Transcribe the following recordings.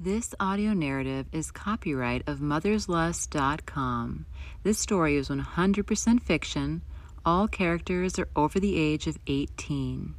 This audio narrative is copyright of motherslust.com. This story is 100% fiction. All characters are over the age of 18.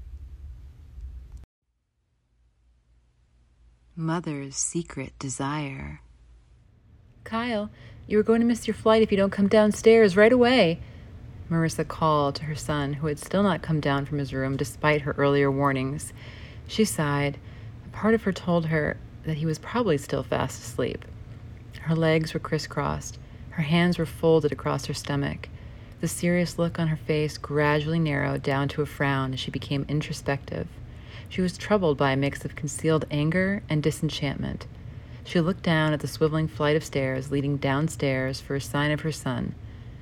Mother's secret desire. Kyle, you are going to miss your flight if you don't come downstairs right away, Marissa called to her son, who had still not come down from his room despite her earlier warnings. She sighed. A part of her told her that he was probably still fast asleep. Her legs were crisscrossed. Her hands were folded across her stomach. The serious look on her face gradually narrowed down to a frown as she became introspective. She was troubled by a mix of concealed anger and disenchantment. She looked down at the swiveling flight of stairs leading downstairs for a sign of her son.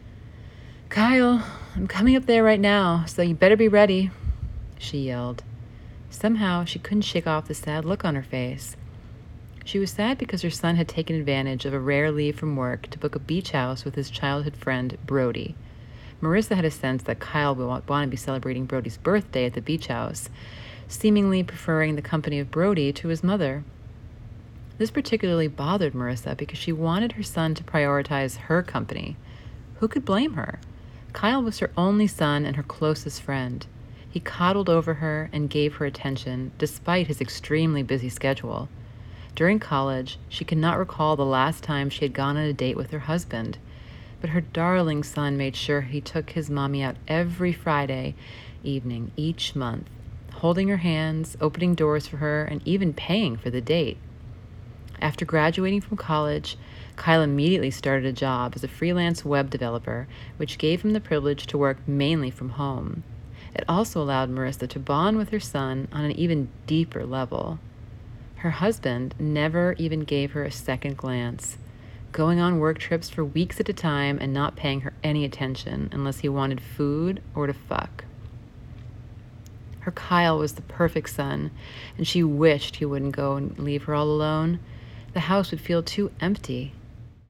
"Kyle, I'm coming up there right now, so you better be ready," she yelled. Somehow, she couldn't shake off the sad look on her face. She was sad because her son had taken advantage of a rare leave from work to book a beach house with his childhood friend, Brody. Marissa had a sense that Kyle would want to be celebrating Brody's birthday at the beach house, seemingly preferring the company of Brody to his mother. This particularly bothered Marissa because she wanted her son to prioritize her company. Who could blame her? Kyle was her only son and her closest friend. He coddled over her and gave her attention, despite his extremely busy schedule. During college, she could not recall the last time she had gone on a date with her husband, but her darling son made sure he took his mommy out every Friday evening each month, holding her hands, opening doors for her, and even paying for the date. After graduating from college, Kyle immediately started a job as a freelance web developer, which gave him the privilege to work mainly from home. It also allowed Marissa to bond with her son on an even deeper level. Her husband never even gave her a second glance, going on work trips for weeks at a time and not paying her any attention unless he wanted food or to fuck. Her Kyle was the perfect son, and she wished he wouldn't go and leave her all alone. The house would feel too empty.